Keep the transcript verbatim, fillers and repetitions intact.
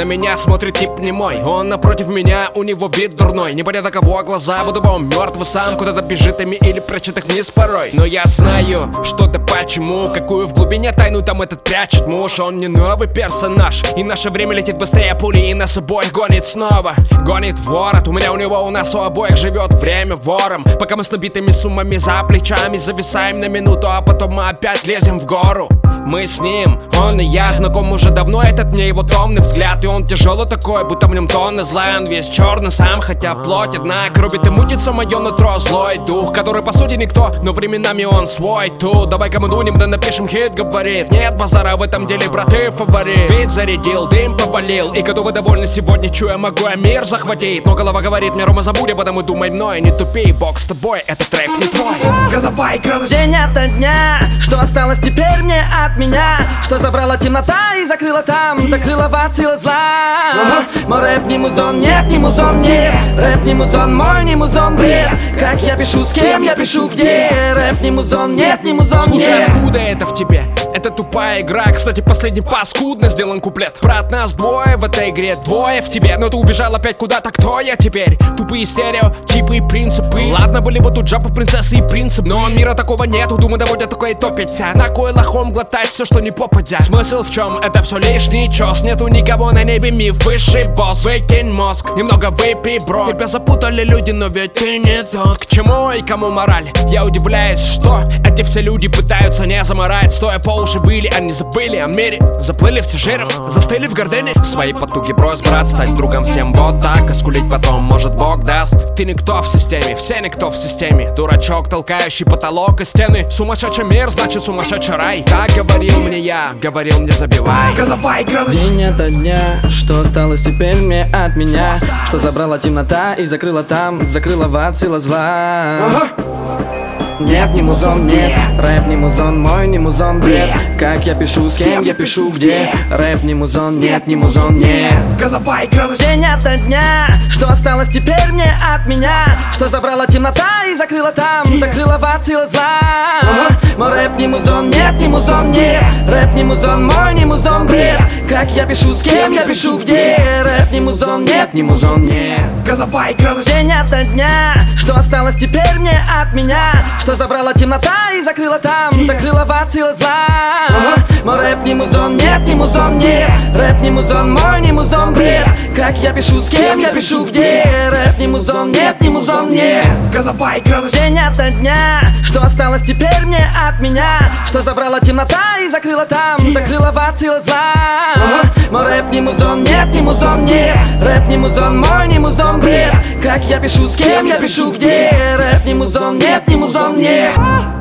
На меня смотрит тип немой, он напротив меня, у него вид дурной. Непонятно кого глаза, будто бы он мертвый сам, куда-то бежит ими или прячет их вниз порой. Но я знаю, что да почему, какую в глубине тайну там этот прячет муж. Он не новый персонаж, и наше время летит быстрее пули, и нас обоих гонит снова. Гонит в ворот, у меня, у него, у нас, у обоих живет время вором. Пока мы с набитыми суммами за плечами зависаем на минуту, а потом мы опять лезем в гору. Мы с ним, он и я, знаком уже давно, этот мне его томный взгляд. И он тяжелый такой, будто в нем тонны зла. Он весь черный сам, хотя плоть одна рубит и мутится мое нутро. Злой дух, который по сути никто, но временами он свой тут. Давай-ка мы дунем, да напишем хит, говорит. Нет базара в этом деле, брат, ты фаворит. Бит зарядил, дым повалил, и готовы довольны сегодня, чуя, могу я мир захватить. Но голова говорит мне, Рома, забудь, а потому думай мной. Не тупи, бог с тобой, этот трек не твой. Голова играла день ото дня, что осталось теперь мне от меня, что забрала темнота и закрыла там, закрыла в от силы зла. Ага. Мой рэп не музон, нет, не музон, нет. Рэп не музон, мой не музон, бред. Как я пишу, с кем я пишу, где. Рэп не музон, нет, не музон, слушай, нет. Откуда это в тебе? Это тупая игра. Кстати, последний паскудно сделан куплет. Брат, нас двое в этой игре, двое в тебе. Но ты убежал опять куда-то, кто я теперь? Тупые стереотипы и принципы. Ладно, были бы тут джапы, принцессы и принцип, но мира такого нету, думы доводят такое топить. А на кой лохом глотать все, что не попадя? Смысл в чем? Это все лишний чёс. Нету никого на небе, миф, высший босс. Выкинь мозг, немного выпей, бро. Тебя запутали люди, но ведь ты не тот. К чему и кому мораль? Я удивляюсь, что эти все люди пытаются не заморать. Стоя по уши были, они забыли о мире. Заплыли все жиром, застыли в гордыне. Свои потуги брось, брат, стать другом всем вот так. А скулить потом, может, Бог даст. Ты никто в системе, все никто в системе. Дурачок, толкающий потолок и стены. Сумасшедший мир, значит сумасшедший рай. Так говорил мне я, говорил, не забивай. Голова играла день ото дня, что осталось теперь мне от меня, что забрала темнота и закрыла там, закрыла в от сила зла. Ага. Нет, не музон, нет. Рэп не музон, мой не музон, бред. Как я пишу, с кем я пишу, где. Рэп не музон, нет, не музон, нет. Голова играла день ото дня, что осталось теперь мне от меня, что забрала темнота и закрыла там, закрыла в от силы зла. Ага. Мой рэп не музон, нет, не музон, нет. Рэп не музон, мой не музон, бред. Как я пишу, с кем я пишу, где. Рэп не музон, нет, не музон, нет. Голова играла день ото дня, что осталось теперь мне от меня, что забрала темнота и закрыла там, закрыла в от силы зла. Ага. Мой рэп не музон, нет, не музон, нет. Рэп не музон, мой не музон, бред. Как я пишу, с кем я пишу, где. Рэп не музон, нет, не музон, нет. Голова играла день ото дня, что осталось теперь мне от меня, что забрала темнота и закрыла там, закрыла в от силы зла. Ага. Мой рэп не музон, нет, не музон, нет. Рэп не музон, мой не музон, бред. Как я пишу, с кем я пишу, где. Рэп не музон, нет, не музон, нет.